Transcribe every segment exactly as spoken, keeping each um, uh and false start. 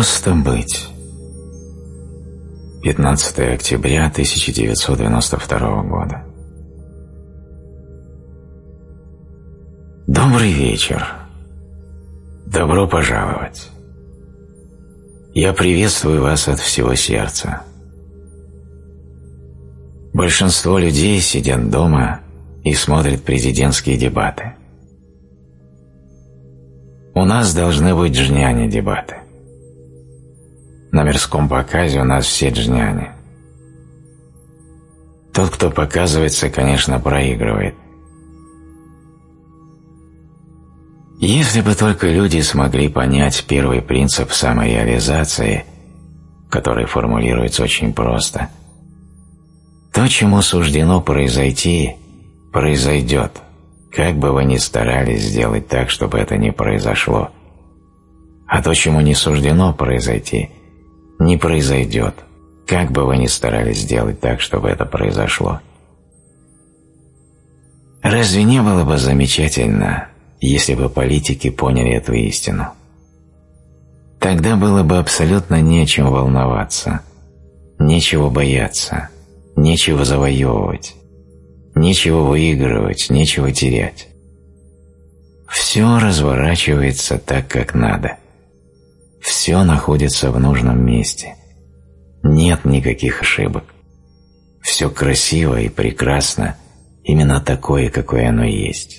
Просто быть. пятнадцатое октября тысяча девятьсот девяносто второго года. Добрый вечер. Добро пожаловать. Я приветствую вас от всего сердца. Большинство людей сидят дома и смотрят президентские дебаты. У нас должны быть джняни-дебаты. На мирском показе у нас все джняни. Тот, кто показывается, конечно, проигрывает. Если бы только люди смогли понять первый принцип самореализации, который формулируется очень просто, то, чему суждено произойти, произойдет, как бы вы ни старались сделать так, чтобы это не произошло. А то, чему не суждено произойти, не произойдет, как бы вы ни старались сделать так, чтобы это произошло. Разве не было бы замечательно, если бы политики поняли эту истину? Тогда было бы абсолютно не о чем волноваться, нечего бояться, нечего завоевывать, нечего выигрывать, нечего терять. Все разворачивается так, как надо. Все находится в нужном месте. Нет никаких ошибок. Все красиво и прекрасно, именно такое, какое оно есть.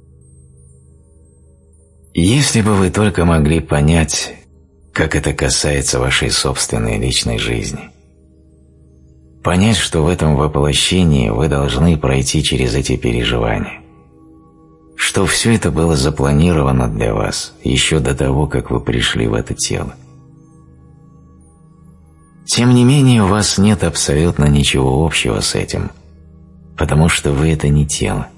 Если бы вы только могли понять, как это касается вашей собственной личной жизни, понять, что в этом воплощении вы должны пройти через эти переживания, что все это было запланировано для вас еще до того, как вы пришли в это тело. Тем не менее, у вас нет абсолютно ничего общего с этим, потому что вы – это не тело.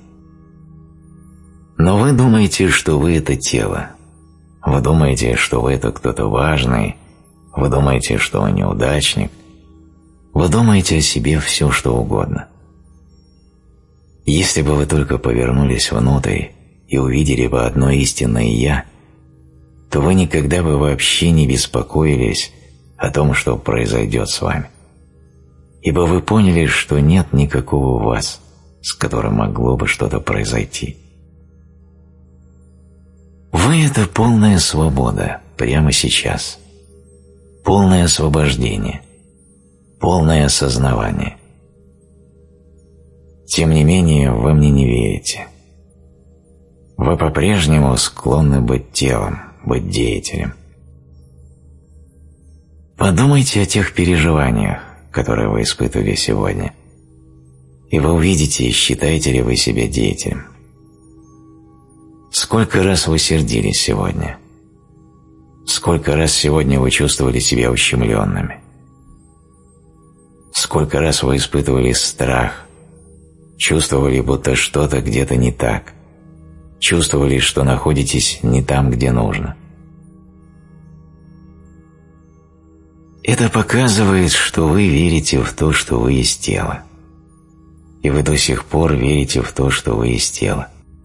Но вы думаете, что вы – это тело. Вы думаете, что вы – это кто-то важный. Вы думаете, что вы неудачник. Вы думаете о себе все, что угодно. Если бы вы только повернулись внутрь и увидели бы одно истинное «Я», то вы никогда бы вообще не беспокоились о том, что произойдет с вами. Ибо вы поняли, что нет никакого вас, с которым могло бы что-то произойти. Вы – это полная свобода прямо сейчас, полное освобождение, полное осознавание. Тем не менее, вы мне не верите. Вы по-прежнему склонны быть телом, быть деятелем. Подумайте о тех переживаниях, которые вы испытывали сегодня, и вы увидите, считаете ли вы себя деятелем. Сколько раз вы сердились сегодня? Сколько раз сегодня вы чувствовали себя ущемленными? Сколько раз вы испытывали страх, чувствовали, будто что-то где-то не так, чувствовали, что находитесь не там, где нужно? Это показывает, что вы верите в то, что вы есть тело. И вы до сих пор верите в то, что вы есть тело.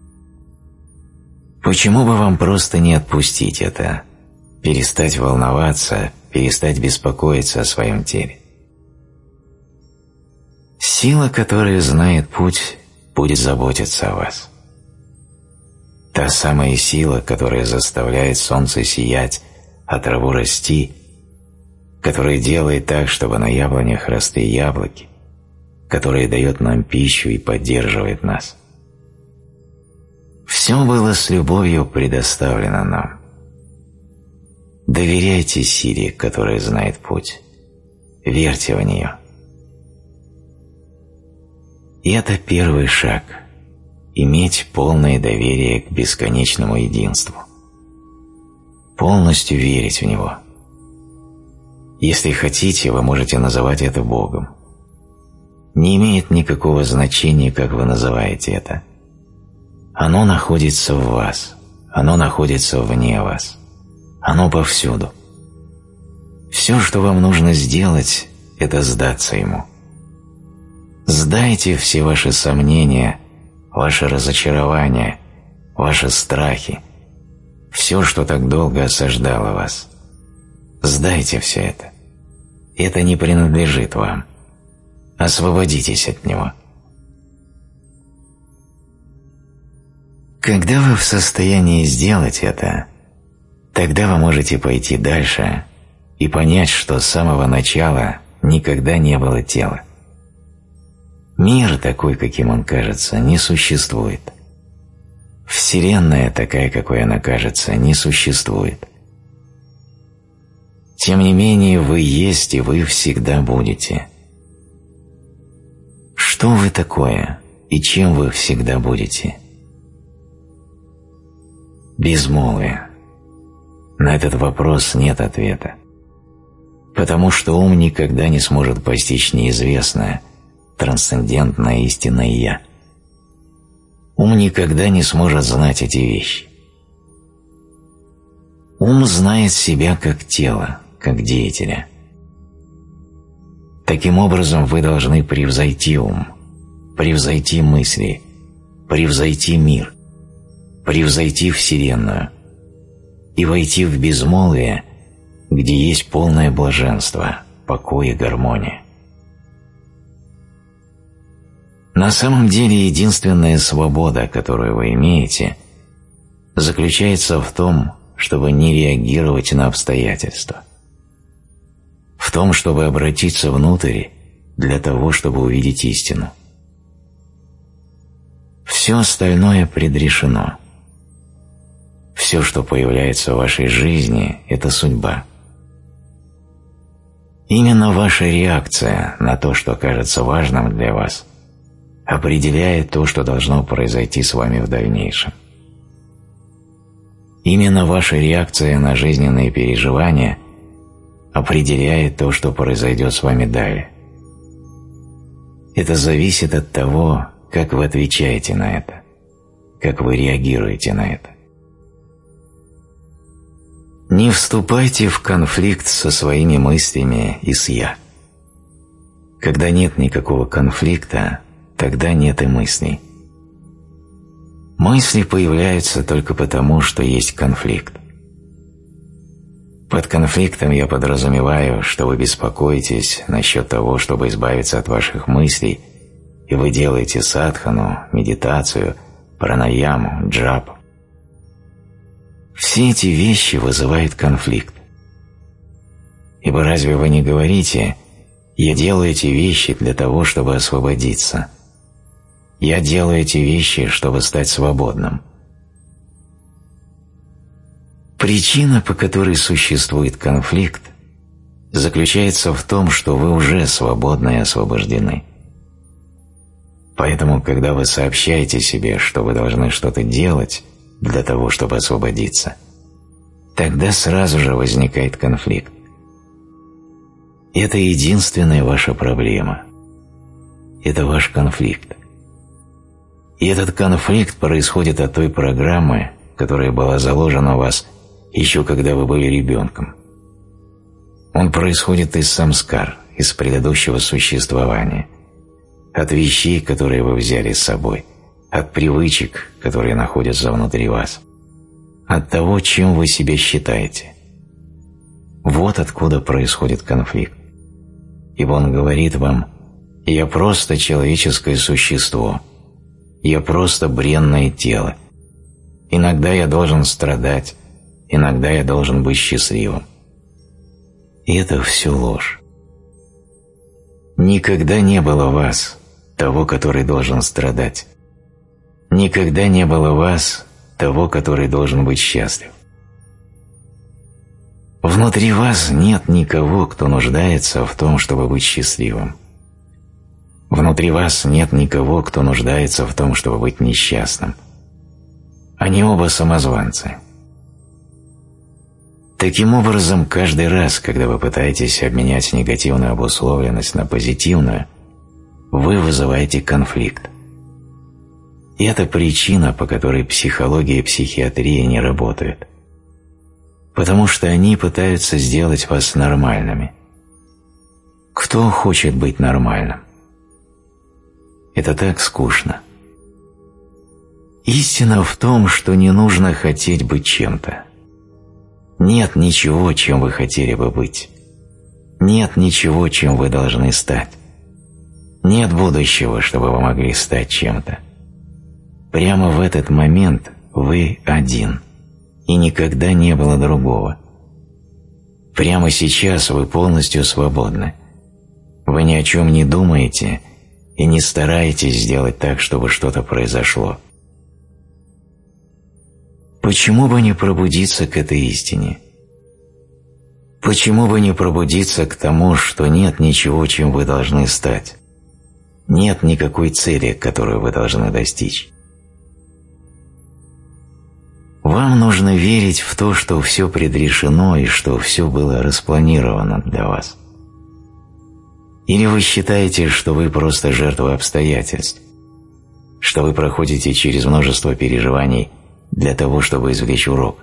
Почему бы вам просто не отпустить это, перестать волноваться, перестать беспокоиться о своем теле? Сила, которая знает путь, будет заботиться о вас. Та самая сила, которая заставляет солнце сиять, а траву расти, которая делает так, чтобы на яблонях росли яблоки, которая дает нам пищу и поддерживает нас. Все было с любовью предоставлено нам. Доверяйте силе, которая знает путь. Верьте в нее. И это первый шаг – иметь полное доверие к бесконечному единству. Полностью верить в него. Если хотите, вы можете называть это Богом. Не имеет никакого значения, как вы называете это. Оно находится в вас, оно находится вне вас, оно повсюду. Все, что вам нужно сделать, это сдаться ему. Сдайте все ваши сомнения, ваши разочарования, ваши страхи, все, что так долго осаждало вас. Сдайте все это. Это не принадлежит вам. Освободитесь от него. Когда вы в состоянии сделать это, тогда вы можете пойти дальше и понять, что с самого начала никогда не было тела. Мир такой, каким он кажется, не существует. Вселенная такая, какой она кажется, не существует. Тем не менее, вы есть, и вы всегда будете. Что вы такое, и чем вы всегда будете? Безмолвие. На этот вопрос нет ответа, потому что ум никогда не сможет постичь неизвестное, трансцендентное истинное «Я». Ум никогда не сможет знать эти вещи. Ум знает себя как тело, как деятеля. Таким образом, вы должны превзойти ум, превзойти мысли, превзойти мир, превзойти Вселенную и войти в безмолвие, где есть полное блаженство, покой и гармония. На самом деле, единственная свобода, которую вы имеете, заключается в том, чтобы не реагировать на обстоятельства, в том, чтобы обратиться внутрь для того, чтобы увидеть истину. Все остальное предрешено. Все, что появляется в вашей жизни, это судьба. Именно ваша реакция на то, что кажется важным для вас, определяет то, что должно произойти с вами в дальнейшем. Именно ваша реакция на жизненные переживания определяет то, что произойдет с вами далее. Это зависит от того, как вы отвечаете на это, как вы реагируете на это. Не вступайте в конфликт со своими мыслями и с «я». Когда нет никакого конфликта, тогда нет и мыслей. Мысли появляются только потому, что есть конфликт. Под конфликтом я подразумеваю, что вы беспокоитесь насчет того, чтобы избавиться от ваших мыслей, и вы делаете садхану, медитацию, пранаяму, джапу. Все эти вещи вызывают конфликт. Ибо разве вы не говорите: «Я делаю эти вещи для того, чтобы освободиться. Я делаю эти вещи, чтобы стать свободным». Причина, по которой существует конфликт, заключается в том, что вы уже свободны и освобождены. Поэтому, когда вы сообщаете себе, что вы должны что-то делать для того, чтобы освободиться, тогда сразу же возникает конфликт. Это единственная ваша проблема. Это ваш конфликт. И этот конфликт происходит от той программы, которая была заложена у вас еще когда вы были ребенком. Он происходит из самскар, из предыдущего существования, от вещей, которые вы взяли с собой, от привычек, которые находятся внутри вас, от того, чем вы себя считаете. Вот откуда происходит конфликт. Ибо он говорит вам: «Я просто человеческое существо, я просто бренное тело. Иногда я должен страдать, иногда я должен быть счастливым». И это все ложь. Никогда не было вас, того, который должен страдать. Никогда не было вас, того, который должен быть счастлив. Внутри вас нет никого, кто нуждается в том, чтобы быть счастливым. Внутри вас нет никого, кто нуждается в том, чтобы быть несчастным. Они оба самозванцы. Таким образом, каждый раз, когда вы пытаетесь обменять негативную обусловленность на позитивную, вы вызываете конфликт. И это причина, по которой психология и психиатрия не работают. Потому что они пытаются сделать вас нормальными. Кто хочет быть нормальным? Это так скучно. Истина в том, что не нужно хотеть быть чем-то. Нет ничего, чем вы хотели бы быть. Нет ничего, чем вы должны стать. Нет будущего, чтобы вы могли стать чем-то. Прямо в этот момент вы один, и никогда не было другого. Прямо сейчас вы полностью свободны. Вы ни о чем не думаете и не стараетесь сделать так, чтобы что-то произошло. Почему бы не пробудиться к этой истине? Почему бы не пробудиться к тому, что нет ничего, чем вы должны стать? Нет никакой цели, которую вы должны достичь. Вам нужно верить в то, что все предрешено и что все было распланировано для вас. Или вы считаете, что вы просто жертва обстоятельств, что вы проходите через множество переживаний для того, чтобы извлечь урок?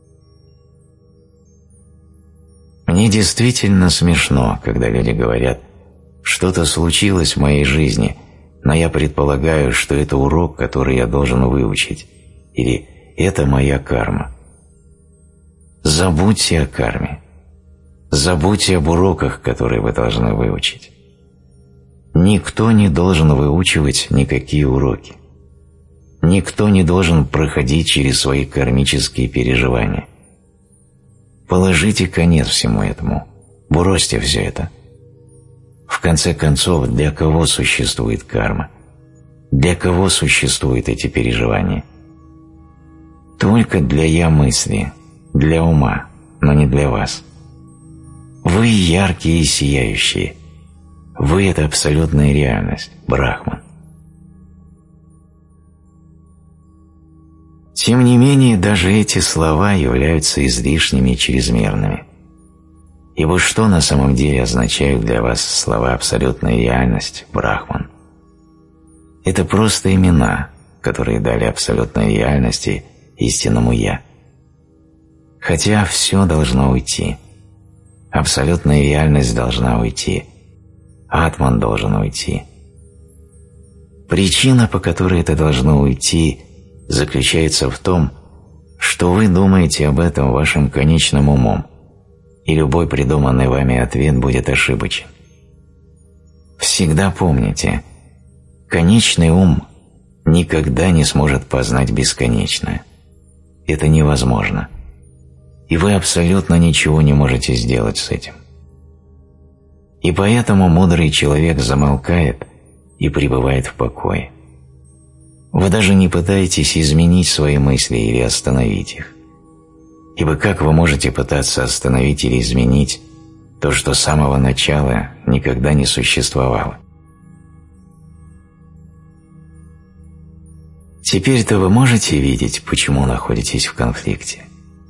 Мне действительно смешно, когда люди говорят: «Что-то случилось в моей жизни, но я предполагаю, что это урок, который я должен выучить», или «это моя карма». Забудьте о карме. Забудьте об уроках, которые вы должны выучить. Никто не должен выучивать никакие уроки. Никто не должен проходить через свои кармические переживания. Положите конец всему этому. Бросьте все это. В конце концов, для кого существует карма? Для кого существуют эти переживания? Только для я-мысли, для ума, но не для вас. Вы яркие и сияющие. Вы – это абсолютная реальность, Брахман. Тем не менее, даже эти слова являются излишними и чрезмерными. Ибо что на самом деле означают для вас слова «абсолютная реальность», Брахман? Это просто имена, которые дали абсолютной реальности истинному «Я». Хотя все должно уйти. Абсолютная реальность должна уйти. Атман должен уйти. Причина, по которой это должно уйти, заключается в том, что вы думаете об этом вашим конечным умом, и любой придуманный вами ответ будет ошибочен. Всегда помните, конечный ум никогда не сможет познать бесконечное. Это невозможно. И вы абсолютно ничего не можете сделать с этим. И поэтому мудрый человек замолкает и пребывает в покое. Вы даже не пытаетесь изменить свои мысли или остановить их. Ибо как вы можете пытаться остановить или изменить то, что с самого начала никогда не существовало? Теперь-то вы можете видеть, почему находитесь в конфликте.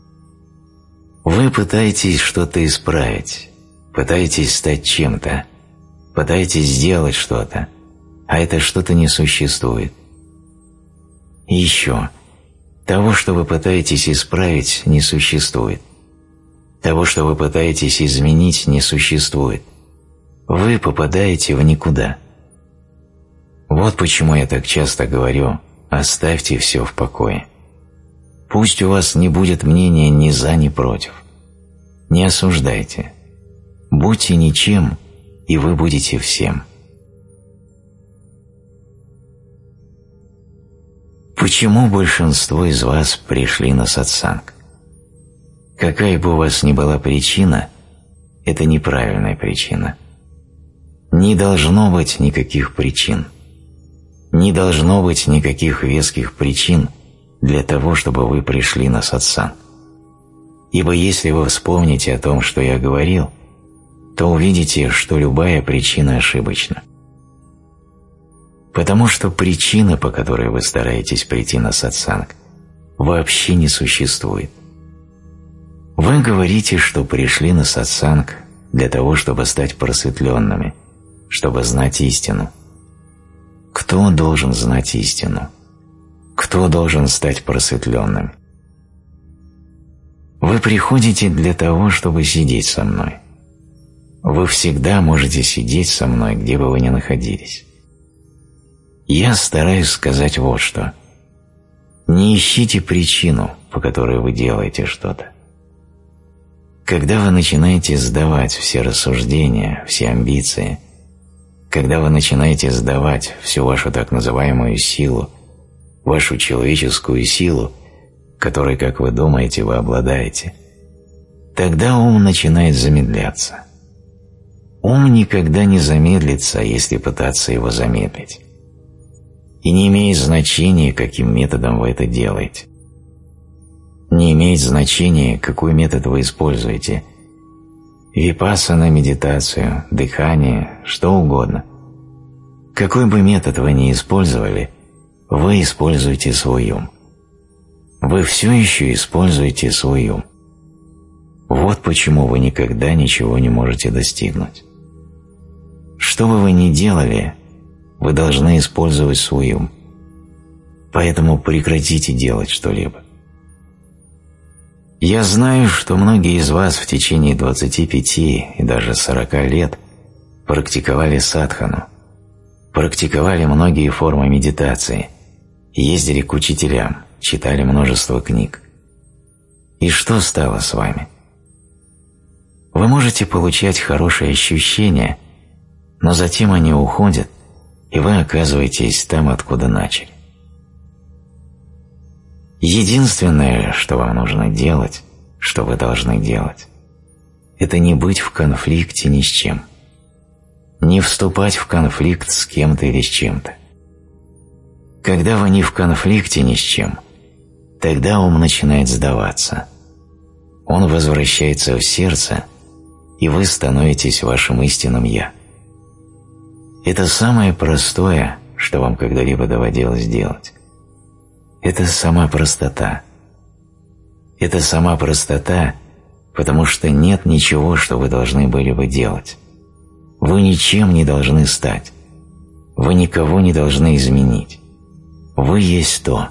Вы пытаетесь что-то исправить, пытаетесь стать чем-то, пытаетесь сделать что-то, а это что-то не существует. И еще, того, что вы пытаетесь исправить, не существует. Того, что вы пытаетесь изменить, не существует. Вы попадаете в никуда. Вот почему я так часто говорю: оставьте все в покое. Пусть у вас не будет мнения ни за, ни против. Не осуждайте. Будьте ничем, и вы будете всем. Почему большинство из вас пришли на сатсанг? Какая бы у вас ни была причина, это неправильная причина. Не должно быть никаких причин. Не должно быть никаких веских причин для того, чтобы вы пришли на сатсанг. Ибо если вы вспомните о том, что я говорил, то увидите, что любая причина ошибочна. Потому что причина, по которой вы стараетесь прийти на сатсанг, вообще не существует. Вы говорите, что пришли на сатсанг для того, чтобы стать просветленными, чтобы знать истину. Кто должен знать истину? Кто должен стать просветленным? Вы приходите для того, чтобы сидеть со мной. Вы всегда можете сидеть со мной, где бы вы ни находились. Я стараюсь сказать вот что. Не ищите причину, по которой вы делаете что-то. Когда вы начинаете сдавать все рассуждения, все амбиции, когда вы начинаете сдавать всю вашу так называемую силу, вашу человеческую силу, которой, как вы думаете, вы обладаете, тогда ум начинает замедляться. Ум никогда не замедлится, если пытаться его замедлить. И не имеет значения, каким методом вы это делаете. Не имеет значения, какой метод вы используете. Випассана, медитацию, дыхание, что угодно. Какой бы метод вы ни использовали, вы используете свой ум. Вы все еще используете свой ум. Вот почему вы никогда ничего не можете достигнуть. Что бы вы ни делали, вы должны использовать свой ум. Поэтому прекратите делать что-либо. Я знаю, что многие из вас в течение двадцати пяти и даже сорока лет практиковали садхану, практиковали многие формы медитации, ездили к учителям, читали множество книг. И что стало с вами? Вы можете получать хорошие ощущения, но затем они уходят, и вы оказываетесь там, откуда начали. Единственное, что вам нужно делать, что вы должны делать, это не быть в конфликте ни с чем, не вступать в конфликт с кем-то или с чем-то. Когда вы не в конфликте ни с чем, тогда ум начинает сдаваться. Он возвращается в сердце, и вы становитесь вашим истинным «Я». Это самое простое, что вам когда-либо доводилось делать. Это сама простота. Это сама простота, потому что нет ничего, что вы должны были бы делать. Вы ничем не должны стать. Вы никого не должны изменить. Вы есть то.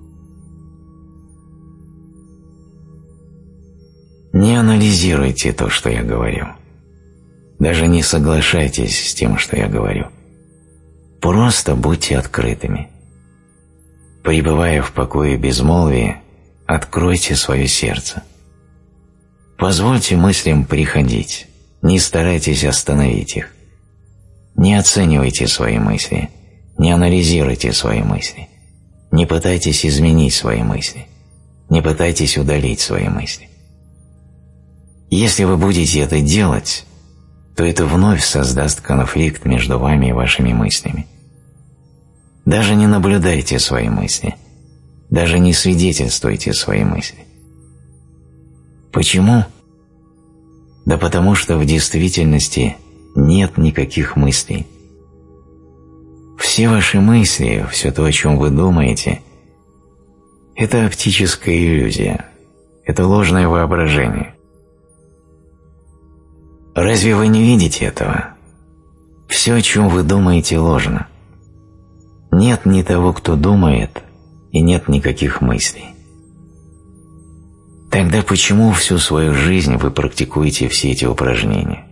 Не анализируйте то, что я говорю. Даже не соглашайтесь с тем, что я говорю. Просто будьте открытыми. Пребывая в покое и безмолвии, откройте свое сердце. Позвольте мыслям приходить, не старайтесь остановить их. Не оценивайте свои мысли, не анализируйте свои мысли, не пытайтесь изменить свои мысли, не пытайтесь удалить свои мысли. Если вы будете это делать, то это вновь создаст конфликт между вами и вашими мыслями. Даже не наблюдайте свои мысли, даже не свидетельствуйте свои мысли. Почему? Да потому что в действительности нет никаких мыслей. Все ваши мысли, все то, о чем вы думаете, это оптическая иллюзия, это ложное воображение. Разве вы не видите этого? Все, о чем вы думаете, ложно. Нет ни того, кто думает, и нет никаких мыслей. Тогда почему всю свою жизнь вы практикуете все эти упражнения?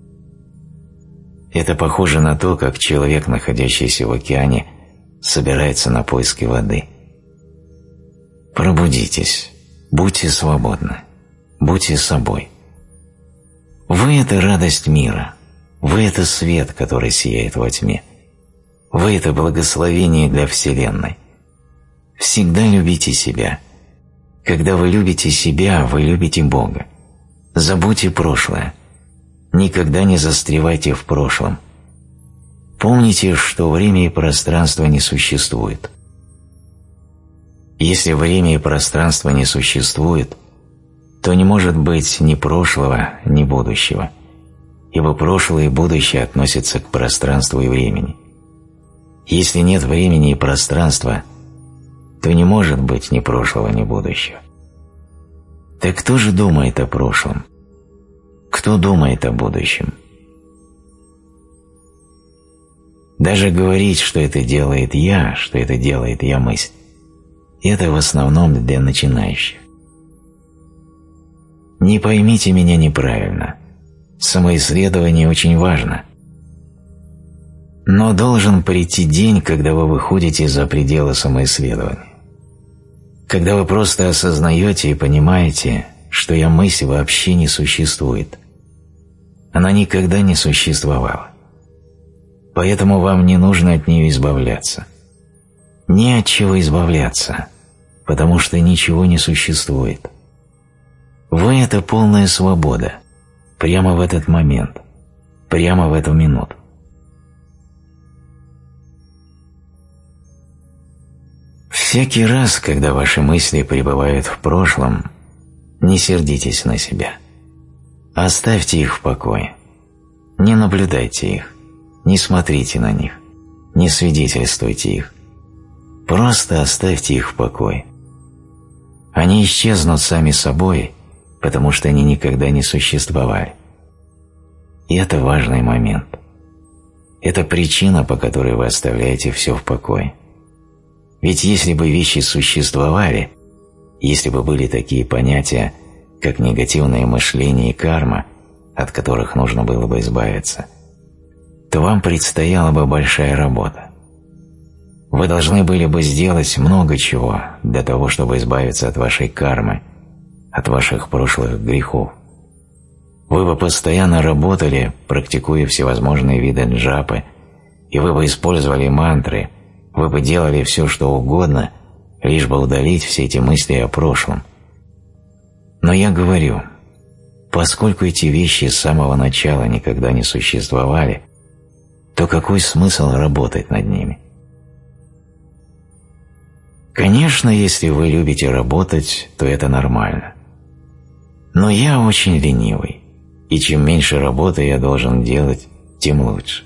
Это похоже на то, как человек, находящийся в океане, собирается на поиски воды. Пробудитесь, будьте свободны, будьте собой. Вы – это радость мира, вы – это свет, который сияет во тьме. Вы – это благословение для Вселенной. Всегда любите себя. Когда вы любите себя, вы любите Бога. Забудьте прошлое. Никогда не застревайте в прошлом. Помните, что время и пространство не существует. Если время и пространство не существует, то не может быть ни прошлого, ни будущего, ибо прошлое и будущее относятся к пространству и времени. Если нет времени и пространства, то не может быть ни прошлого, ни будущего. Так кто же думает о прошлом? Кто думает о будущем? Даже говорить, что это делает я, что это делает я мысль, это в основном для начинающих. Не поймите меня неправильно. Самоисследование очень важно. Но должен прийти день, когда вы выходите за пределы самоисследования. Когда вы просто осознаете и понимаете, что я-мысль вообще не существует. Она никогда не существовала. Поэтому вам не нужно от нее избавляться. Не от чего избавляться, потому что ничего не существует. Вы – это полная свобода, прямо в этот момент, прямо в эту минуту. Всякий раз, когда ваши мысли пребывают в прошлом, не сердитесь на себя. Оставьте их в покое. Не наблюдайте их, не смотрите на них, не свидетельствуйте их. Просто оставьте их в покое. Они исчезнут сами собой, потому что они никогда не существовали. И это важный момент. Это причина, по которой вы оставляете все в покое. Ведь если бы вещи существовали, если бы были такие понятия, как негативное мышление и карма, от которых нужно было бы избавиться, то вам предстояла бы большая работа. Вы должны были бы сделать много чего для того, чтобы избавиться от вашей кармы, от ваших прошлых грехов. Вы бы постоянно работали, практикуя всевозможные виды джапы, и вы бы использовали мантры, вы бы делали все, что угодно, лишь бы удалить все эти мысли о прошлом. Но я говорю, поскольку эти вещи с самого начала никогда не существовали, то какой смысл работать над ними? Конечно, если вы любите работать, то это нормально. Но я очень ленивый, и чем меньше работы я должен делать, тем лучше.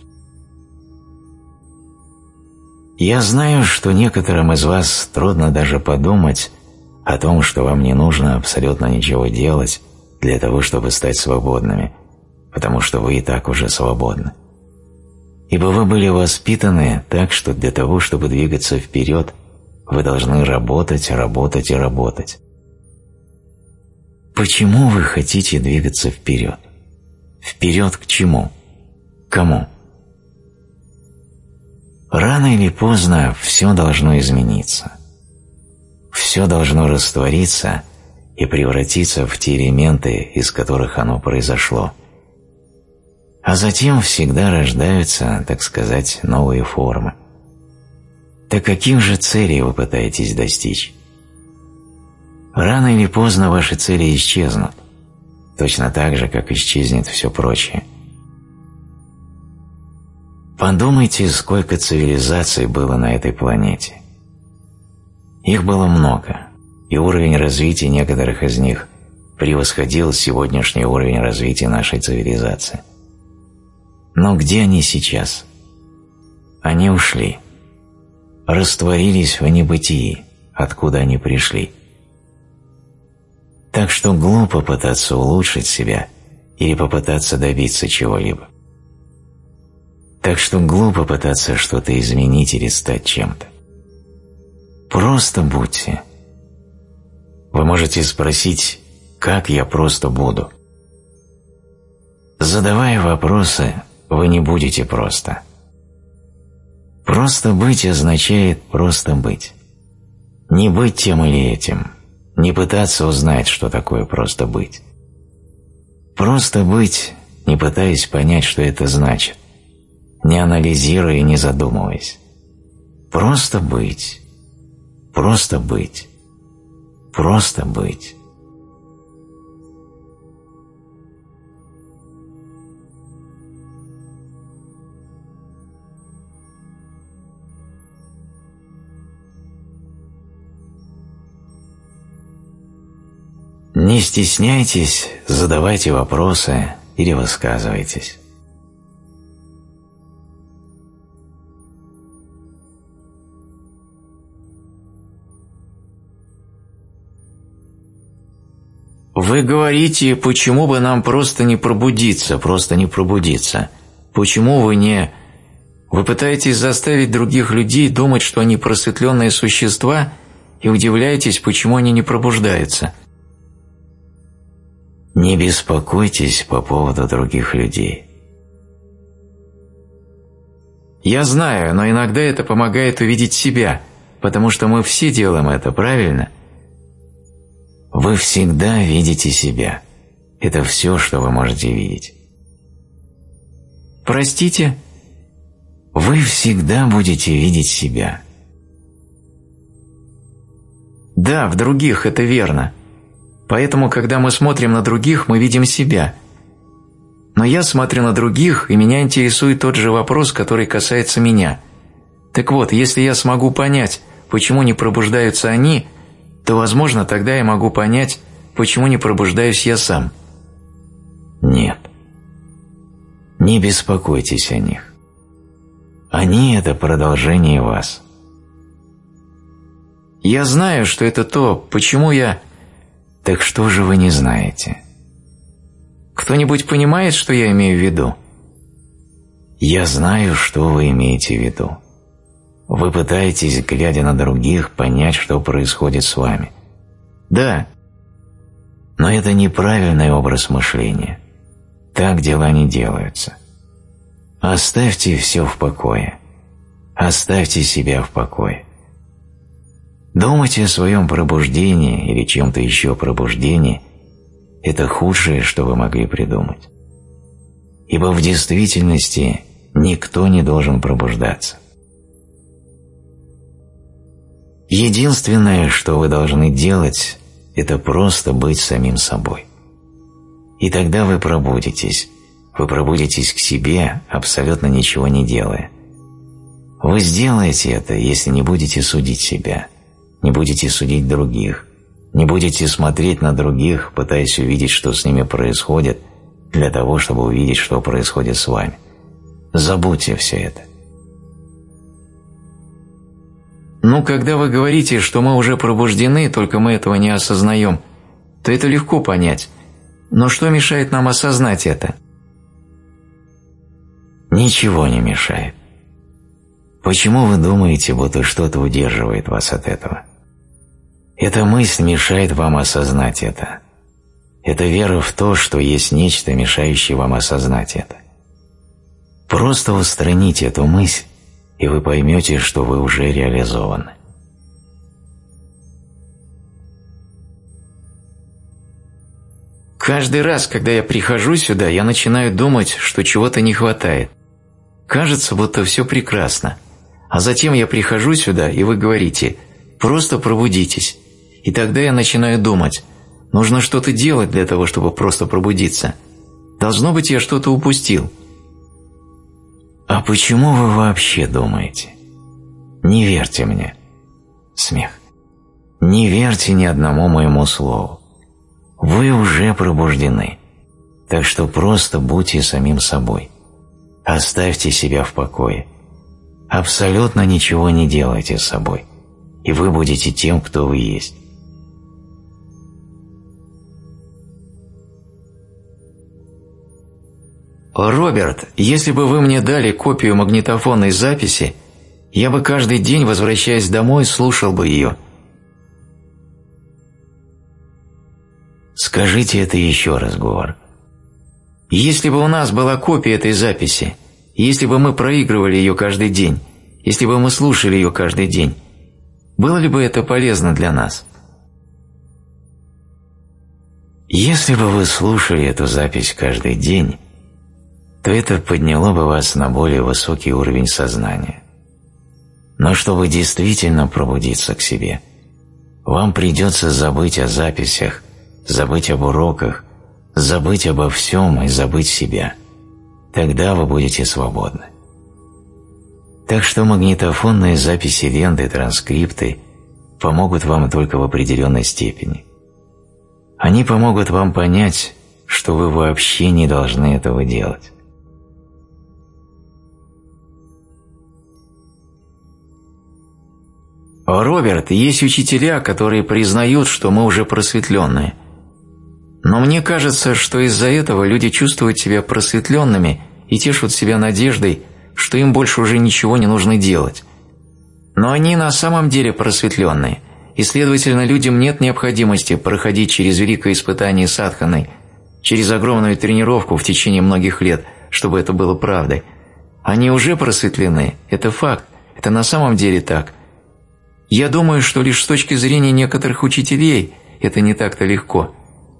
Я знаю, что некоторым из вас трудно даже подумать о том, что вам не нужно абсолютно ничего делать для того, чтобы стать свободными, потому что вы и так уже свободны. Ибо вы были воспитаны так, что для того, чтобы двигаться вперед, вы должны работать, работать и работать. Почему вы хотите двигаться вперед? Вперед к чему? Кому? Рано или поздно все должно измениться. Все должно раствориться и превратиться в те элементы, из которых оно произошло. А затем всегда рождаются, так сказать, новые формы. Так каких же целей вы пытаетесь достичь? Рано или поздно ваши цели исчезнут, точно так же, как исчезнет все прочее. Подумайте, сколько цивилизаций было на этой планете. Их было много, и уровень развития некоторых из них превосходил сегодняшний уровень развития нашей цивилизации. Но где они сейчас? Они ушли, растворились в небытии, откуда они пришли. Так что глупо пытаться улучшить себя или попытаться добиться чего-либо. Так что глупо пытаться что-то изменить или стать чем-то. Просто будьте. Вы можете спросить, как я просто буду? Задавая вопросы, вы не будете просто. Просто быть означает просто быть. Не быть тем или этим, не пытаться узнать, что такое просто быть. Просто быть, не пытаясь понять, что это значит, не анализируя и не задумываясь. Просто быть, просто быть, просто быть. Не стесняйтесь, задавайте вопросы или высказывайтесь. Вы говорите, почему бы нам просто не пробудиться, просто не пробудиться? Почему вы не... Вы пытаетесь заставить других людей думать, что они просветленные существа, и удивляетесь, почему они не пробуждаются. Не беспокойтесь по поводу других людей. Я знаю, но иногда это помогает увидеть себя, потому что мы все делаем это, правильно? Вы всегда видите себя. Это все, что вы можете видеть. Простите? Вы всегда будете видеть себя. Да, в других это верно. Поэтому, когда мы смотрим на других, мы видим себя. Но я смотрю на других, и меня интересует тот же вопрос, который касается меня. Так вот, если я смогу понять, почему не пробуждаются они, то, возможно, тогда я могу понять, почему не пробуждаюсь я сам. Нет. Не беспокойтесь о них. Они – это продолжение вас. Я знаю, что это то, почему я… Так что же вы не знаете? Кто-нибудь понимает, что я имею в виду? Я знаю, что вы имеете в виду. Вы пытаетесь, глядя на других, понять, что происходит с вами. Да. Но это неправильный образ мышления. Так дела не делаются. Оставьте все в покое. Оставьте себя в покое. Думать о своем пробуждении или чем-то еще пробуждении – это худшее, что вы могли придумать. Ибо в действительности никто не должен пробуждаться. Единственное, что вы должны делать, это просто быть самим собой. И тогда вы пробудитесь, вы пробудитесь к себе, абсолютно ничего не делая. Вы сделаете это, если не будете судить себя, не будете судить других, не будете смотреть на других, пытаясь увидеть, что с ними происходит, для того, чтобы увидеть, что происходит с вами. Забудьте все это. Ну, когда вы говорите, что мы уже пробуждены, только мы этого не осознаем, то это легко понять. Но что мешает нам осознать это? Ничего не мешает. Почему вы думаете, будто что-то удерживает вас от этого? Эта мысль мешает вам осознать это. Это вера в то, что есть нечто, мешающее вам осознать это. Просто устраните эту мысль, и вы поймете, что вы уже реализованы. Каждый раз, когда я прихожу сюда, я начинаю думать, что чего-то не хватает. Кажется, будто все прекрасно. А затем я прихожу сюда, и вы говорите «просто пробудитесь». И тогда я начинаю думать, нужно что-то делать для того, чтобы просто пробудиться. Должно быть, я что-то упустил. А почему вы вообще думаете? Не верьте мне. Смех. Не верьте ни одному моему слову. Вы уже пробуждены. Так что просто будьте самим собой. Оставьте себя в покое. Абсолютно ничего не делайте с собой. И вы будете тем, кто вы есть. Роберт, если бы вы мне дали копию магнитофонной записи, я бы каждый день, возвращаясь домой, слушал бы ее. Скажите это еще раз, Говард. Если бы у нас была копия этой записи, если бы мы проигрывали ее каждый день, если бы мы слушали ее каждый день, было ли бы это полезно для нас? Если бы вы слушали эту запись каждый день, то это подняло бы вас на более высокий уровень сознания. Но чтобы действительно пробудиться к себе, вам придется забыть о записях, забыть об уроках, забыть обо всем и забыть себя. Тогда вы будете свободны. Так что магнитофонные записи ленты, транскрипты помогут вам только в определенной степени. Они помогут вам понять, что вы вообще не должны этого делать. Роберт, есть учителя, которые признают, что мы уже просветленные. Но мне кажется, что из-за этого люди чувствуют себя просветленными и тешат себя надеждой, что им больше уже ничего не нужно делать. Но они на самом деле просветленные, и, следовательно, людям нет необходимости проходить через великое испытание садханой, через огромную тренировку в течение многих лет, чтобы это было правдой. Они уже просветлены, это факт, это на самом деле так. Я думаю, что лишь с точки зрения некоторых учителей это не так-то легко.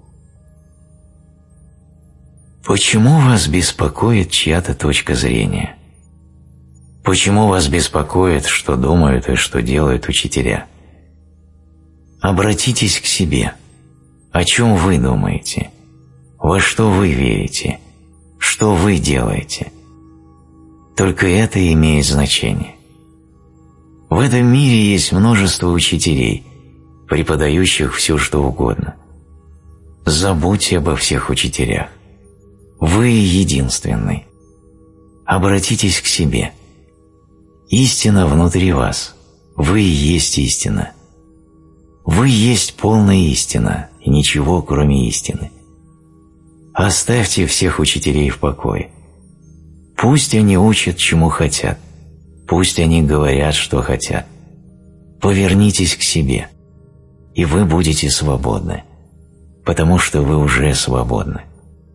Почему вас беспокоит чья-то точка зрения? Почему вас беспокоит, что думают и что делают учителя? Обратитесь к себе. О чем вы думаете? Во что вы верите? Что вы делаете? Только это имеет значение. В этом мире есть множество учителей, преподающих все, что угодно. Забудьте обо всех учителях. Вы единственный. Обратитесь к себе. Истина внутри вас. Вы и есть истина. Вы есть полная истина, и ничего, кроме истины. Оставьте всех учителей в покое. Пусть они учат, чему хотят. Пусть они говорят, что хотят. Повернитесь к себе, и вы будете свободны, потому что вы уже свободны.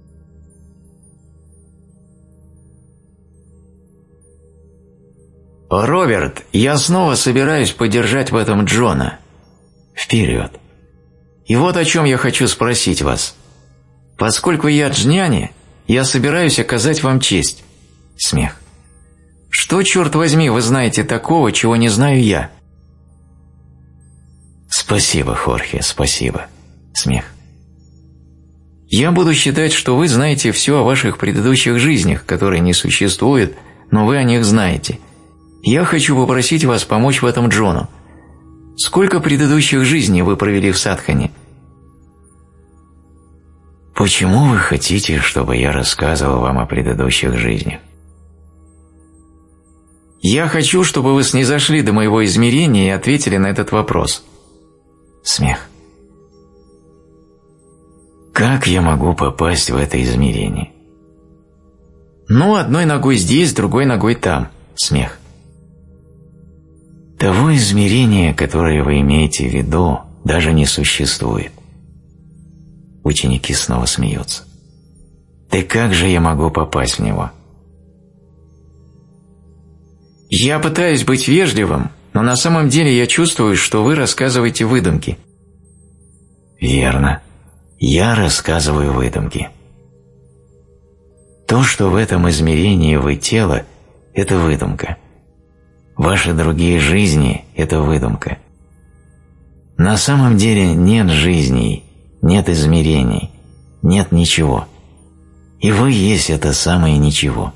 Роберт, я снова собираюсь поддержать в этом Джона. Вперед! И вот о чем я хочу спросить вас. Поскольку я джняни, я собираюсь оказать вам честь. Смех. Что, черт возьми, вы знаете такого, чего не знаю я? Спасибо, Хорхе, спасибо. Смех. Я буду считать, что вы знаете все о ваших предыдущих жизнях, которые не существуют, но вы о них знаете. Я хочу попросить вас помочь в этом Джону. Сколько предыдущих жизней вы провели в садхане? Почему вы хотите, чтобы я рассказывал вам о предыдущих жизнях? Я хочу, чтобы вы снизошли до моего измерения и ответили на этот вопрос. Смех. Как я могу попасть в это измерение? Ну, одной ногой здесь, другой ногой там. Смех. Того измерения, которое вы имеете в виду, даже не существует. Ученики снова смеются. Да как же я могу попасть в него? Я пытаюсь быть вежливым, но на самом деле я чувствую, что вы рассказываете выдумки. Верно. Я рассказываю выдумки. То, что в этом измерении вы тело, это выдумка. Ваши другие жизни – это выдумка. На самом деле нет жизней, нет измерений, нет ничего. И вы есть это самое ничего.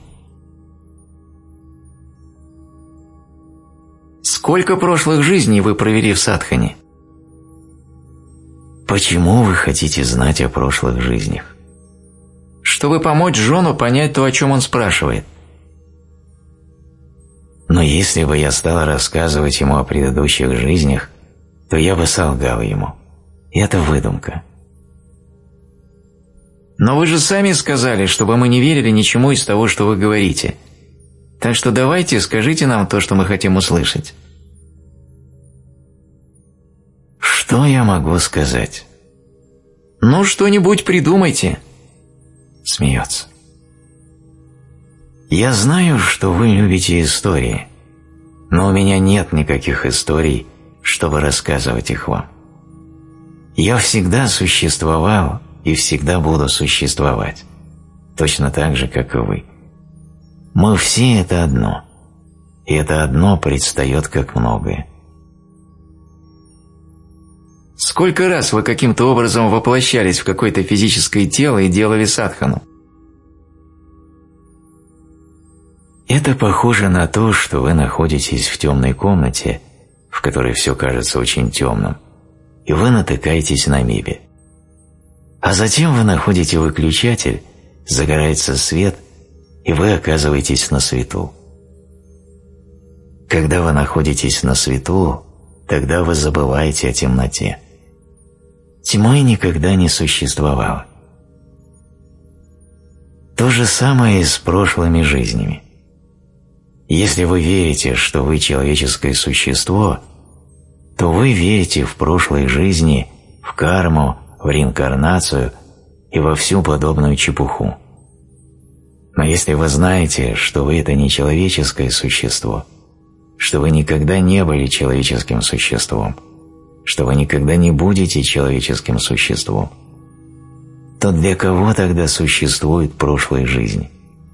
Сколько прошлых жизней вы провели в садхане? Почему вы хотите знать о прошлых жизнях? Чтобы помочь Джону понять то, о чем он спрашивает. Но если бы я стал рассказывать ему о предыдущих жизнях, то я бы солгал ему. Это выдумка. Но вы же сами сказали, чтобы мы не верили ничему из того, что вы говорите. Так что давайте скажите нам то, что мы хотим услышать. Что я могу сказать? Ну, что-нибудь придумайте. Смеется. Я знаю, что вы любите истории, но у меня нет никаких историй, чтобы рассказывать их вам. Я всегда существовал и всегда буду существовать, точно так же, как и вы. Мы все это одно, и это одно предстает как многое. Сколько раз вы каким-то образом воплощались в какое-то физическое тело и делали садхану? Это похоже на то, что вы находитесь в темной комнате, в которой все кажется очень темным, и вы натыкаетесь на мебель. А затем вы находите выключатель, загорается свет, и вы оказываетесь на свету. Когда вы находитесь на свету, тогда вы забываете о темноте. Тьмы никогда не существовало. То же самое и с прошлыми жизнями. Если вы верите, что вы человеческое существо, то вы верите в прошлой жизни, в карму, в реинкарнацию и во всю подобную чепуху. Но если вы знаете, что вы – это не человеческое существо, что вы никогда не были человеческим существом, что вы никогда не будете человеческим существом, то для кого тогда существует прошлая жизнь?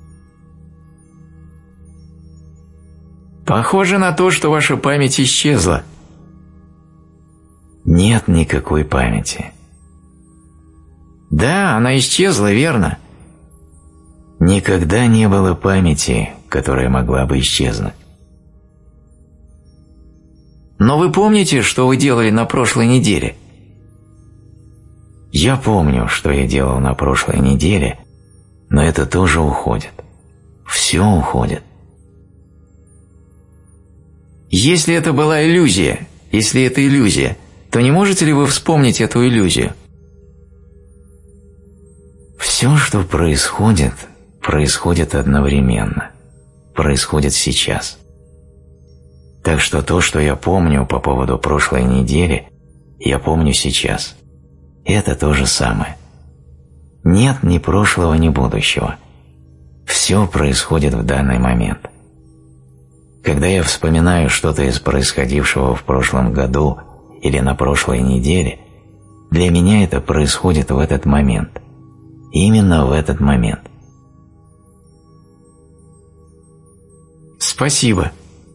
Похоже на то, что ваша память исчезла. Нет никакой памяти. Да, она исчезла, верно? Никогда не было памяти, которая могла бы исчезнуть. Но вы помните, что вы делали на прошлой неделе? Я помню, что я делал на прошлой неделе, но это тоже уходит. Все уходит. Если это была иллюзия, если это иллюзия, то не можете ли вы вспомнить эту иллюзию? Все, что происходит, происходит одновременно. Происходит сейчас. Так что то, что я помню по поводу прошлой недели, я помню сейчас. Это то же самое. Нет ни прошлого, ни будущего. Все происходит в данный момент. Когда я вспоминаю что-то из происходившего в прошлом году или на прошлой неделе, для меня это происходит в этот момент. Именно в этот момент. Спасибо.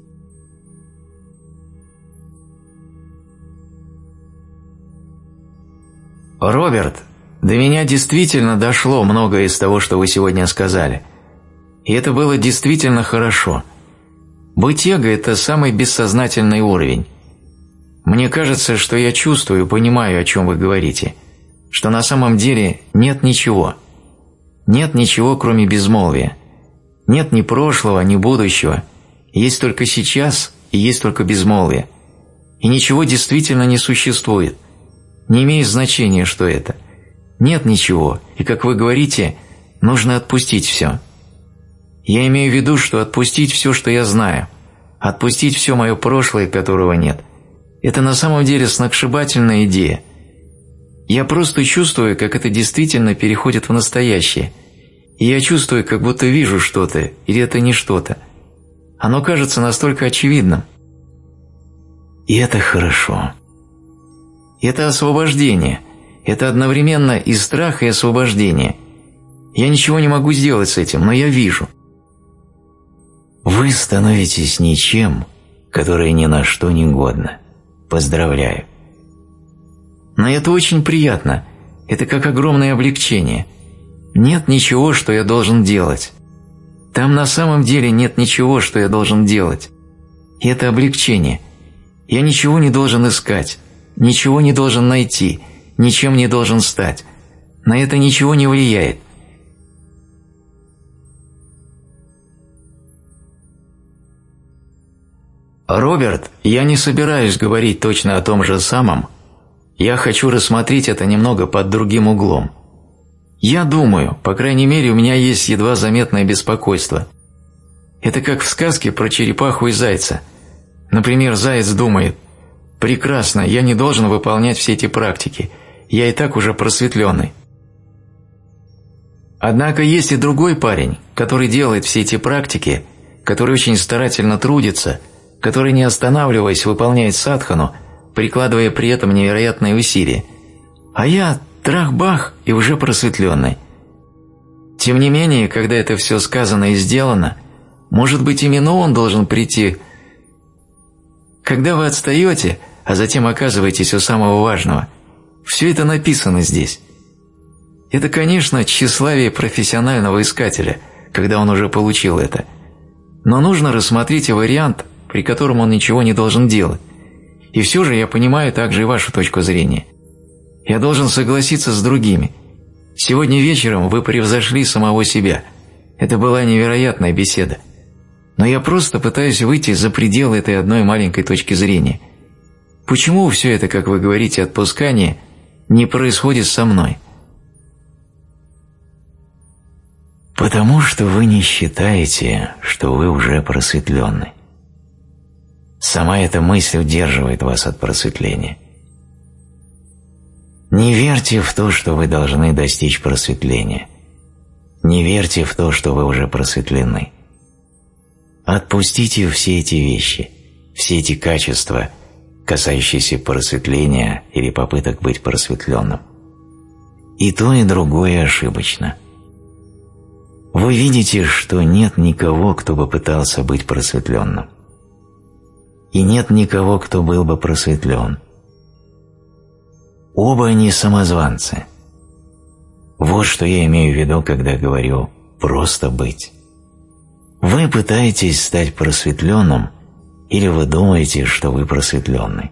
Роберт, до меня действительно дошло многое из того, что вы сегодня сказали. И это было действительно хорошо. Быть эго – это самый бессознательный уровень. Мне кажется, что я чувствую, понимаю, о чем вы говорите, что на самом деле нет ничего. Нет ничего, кроме безмолвия. Нет ни прошлого, ни будущего. Есть только сейчас и есть только безмолвие. И ничего действительно не существует. Не имеет значения, что это. Нет ничего, и, как вы говорите, нужно отпустить все. Я имею в виду, что отпустить все, что я знаю, отпустить все мое прошлое, которого нет. Это на самом деле сногсшибательная идея. Я просто чувствую, как это действительно переходит в настоящее. И я чувствую, как будто вижу что-то, или это не что-то. Оно кажется настолько очевидным. И это хорошо. Это освобождение. Это одновременно и страх, и освобождение. Я ничего не могу сделать с этим, но я вижу. Вы становитесь ничем, которое ни на что не годно. Поздравляю. Но это очень приятно. Это как огромное облегчение. Нет ничего, что я должен делать. Там на самом деле нет ничего, что я должен делать. И это облегчение. Я ничего не должен искать, ничего не должен найти, ничем не должен стать. На это ничего не влияет. Роберт, я не собираюсь говорить точно о том же самом. Я хочу рассмотреть это немного под другим углом. Я думаю, по крайней мере, у меня есть едва заметное беспокойство. Это как в сказке про черепаху и зайца. Например, заяц думает: «Прекрасно, я не должен выполнять все эти практики, я и так уже просветленный». Однако есть и другой парень, который делает все эти практики, который очень старательно трудится, который, не останавливаясь, выполняет садхану, прикладывая при этом невероятные усилия. А я трах-бах и уже просветленный. Тем не менее, когда это все сказано и сделано, может быть, именно он должен прийти. Когда вы отстаете, а затем оказываетесь у самого важного, все это написано здесь. Это, конечно, тщеславие профессионального искателя, когда он уже получил это. Но нужно рассмотреть и вариант, при котором он ничего не должен делать. И все же я понимаю также и вашу точку зрения. Я должен согласиться с другими. Сегодня вечером вы превзошли самого себя. Это была невероятная беседа. Но я просто пытаюсь выйти за пределы этой одной маленькой точки зрения. Почему все это, как вы говорите, отпускание, не происходит со мной? Потому что вы не считаете, что вы уже просветленный. Сама эта мысль удерживает вас от просветления. Не верьте в то, что вы должны достичь просветления. Не верьте в то, что вы уже просветлены. Отпустите все эти вещи, все эти качества, касающийся просветления или попыток быть просветленным. И то, и другое ошибочно. Вы видите, что нет никого, кто бы пытался быть просветленным. И нет никого, кто был бы просветлен. Оба они самозванцы. Вот что я имею в виду, когда говорю «просто быть». Вы пытаетесь стать просветленным, или вы думаете, что вы просветленный.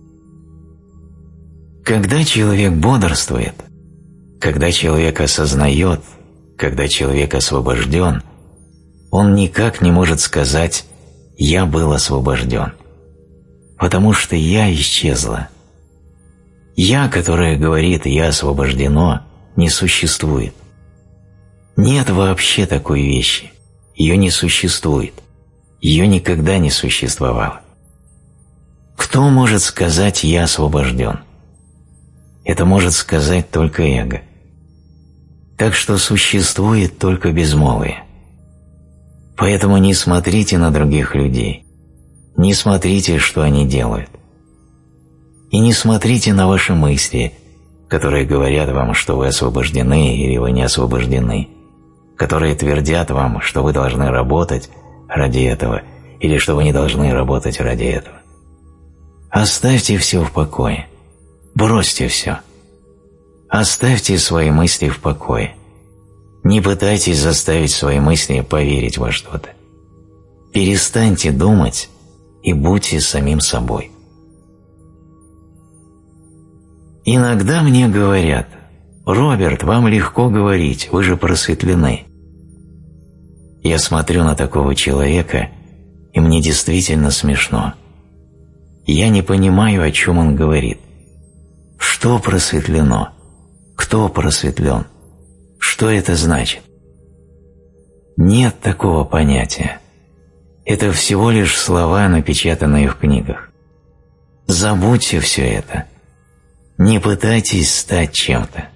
Когда человек бодрствует, когда человек осознает, когда человек освобожден, он никак не может сказать «я был освобожден», потому что «я» исчезла. «Я», которое говорит «я освобождено», не существует. Нет вообще такой вещи. Ее не существует. Ее никогда не существовало. Кто может сказать «я освобожден»? Это может сказать только эго. Так что существует только безмолвие. Поэтому не смотрите на других людей, не смотрите, что они делают. И не смотрите на ваши мысли, которые говорят вам, что вы освобождены или вы не освобождены, которые твердят вам, что вы должны работать ради этого или что вы не должны работать ради этого. Оставьте все в покое. Бросьте все. Оставьте свои мысли в покое. Не пытайтесь заставить свои мысли поверить во что-то. Перестаньте думать и будьте самим собой. Иногда мне говорят: «Роберт, вам легко говорить, вы же просветлены». Я смотрю на такого человека, и мне действительно смешно. Я не понимаю, о чем он говорит. Что просветлено? Кто просветлен? Что это значит? Нет такого понятия. Это всего лишь слова, напечатанные в книгах. Забудьте все это. Не пытайтесь стать чем-то.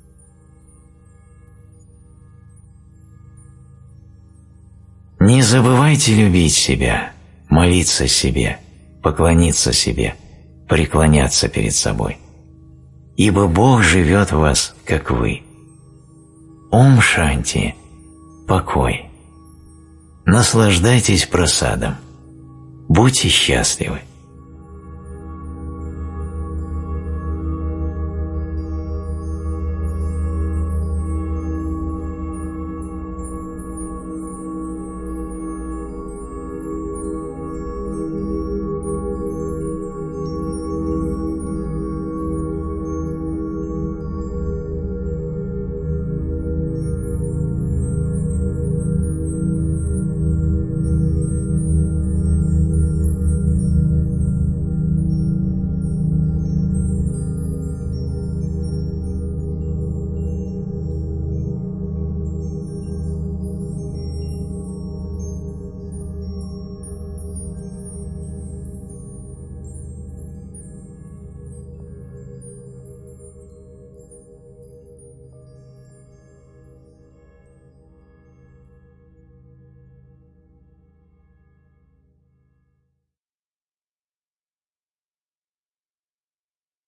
Не забывайте любить себя, молиться себе, поклониться себе, преклоняться перед собой. Ибо Бог живет в вас, как вы. Ом Шанти, покой. Наслаждайтесь просадом. Будьте счастливы.